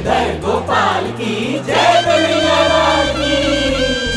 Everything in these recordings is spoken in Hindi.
श्रीधर गोपाल की जय कन्हैया लाल की।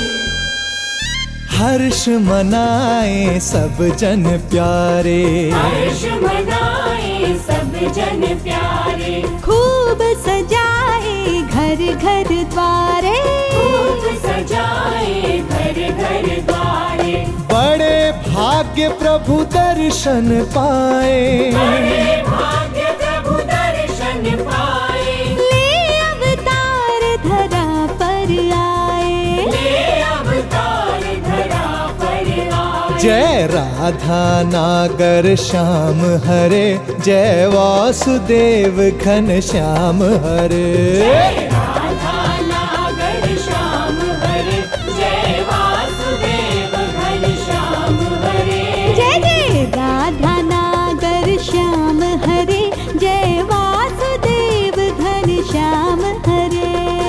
हर्ष मनाए सब जन प्यारे, हर्ष मनाए सब जन प्यारे, खूब सजाए घर घर द्वारे, खूब सजाए घर घर द्वारे। बड़े भाग्य प्रभु दर्शन पाए, बड़े भाग्य प्रभु दर्शन पाए। ले अवतार धरा पर आए, ले अवतार धरा पर आए। जय राधा नागर श्याम हरे, जय वासुदेव घन श्याम हरे। जय राधा नागर श्याम हरे, जय वासुदेव घन श्याम हरे। जय जय राधा नागर श्याम हरे, जय वासुदेव घन श्याम हरे।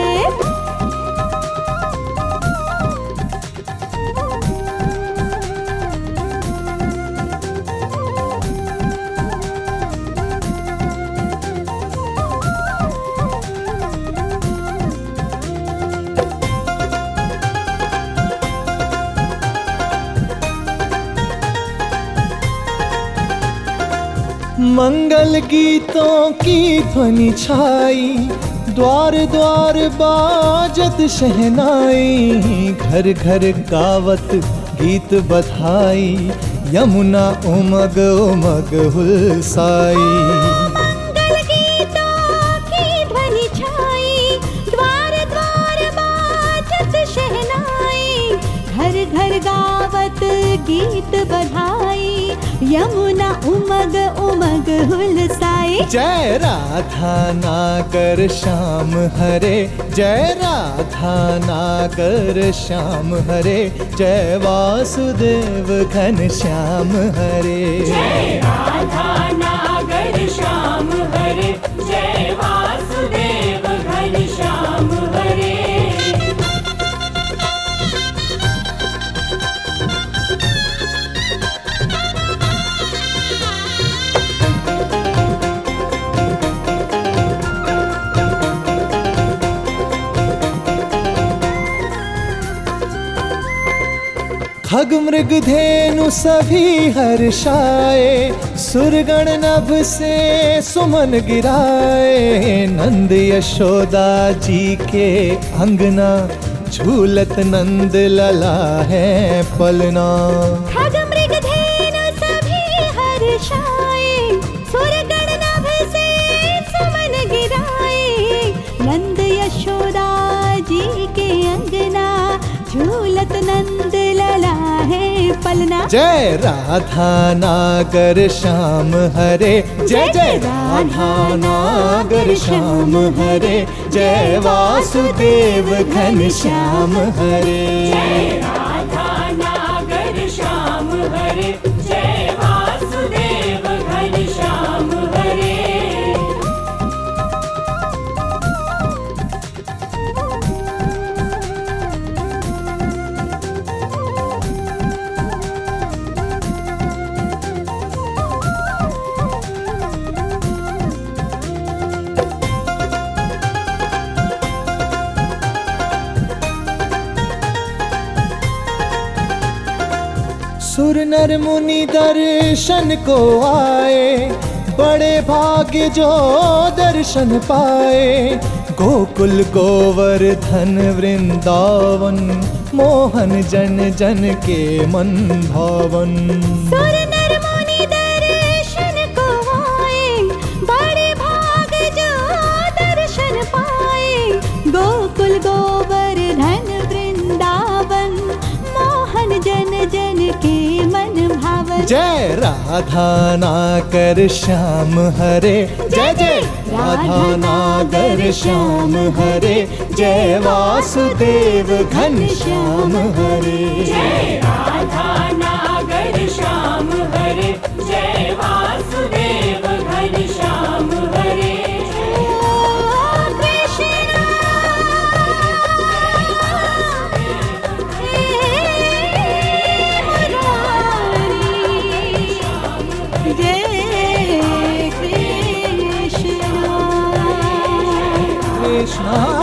मंगल गीतों की ध्वनि छाई, द्वार द्वार बाजत शहनाई, घर घर गावत गीत बधाई, यमुना उमग उमग हुलसाई। मंगल गीतों की ध्वनि छाई, द्वार द्वार बाजत शहनाई, घर घर गावत गीत बधाई, यमुना उमग उमग हुलसाई। जय राधा नागर श्याम हरे, जय राधा नागर श्याम हरे, जय वासुदेव घन श्याम हरे। जय राधा नागर श्याम हरे, जय वासुदेव घन श्याम हरे। खग मृग धेनु सभी हर्षाए, सुरगण नभ से सुमन गिराए, नंद यशोदा जी के अंगना, झूलत नंद लला है पलना। खग मृग धेनु सभी हर्षाए, सुरगण नभ से सुमन गिराए, नंद यशोदा जी के अंगना, झूलत नंद लला है पलना। जय राधा नागर श्याम हरे, जय जय राधा नागर श्याम हरे, जय वासुदेव घन श्याम हरे। जय राधा नागर श्याम हरे, जय वासुदेव घन श्याम हरे। सुर नर मुनि दर्शन को आए, बड़े भाग्य जो दर्शन पाए, गोकुल गोवर्धन वृंदावन, मोहन जन जन के मन भावन। सुर नर मुनि दर्शन को आए, बड़े भाग जो दर्शन पाए, गोकुल गोवर्धन वृंदावन, मोहन जन जन के मन भावन। जय राधा नागर श्याम हरे, जय जय राधा नागर श्याम हरे, जय वासुदेव घन श्याम हरे। जय राधा नागर श्याम हरे, जय वासुदेव घन श्याम हरे। जय कृष्ण कृष्ण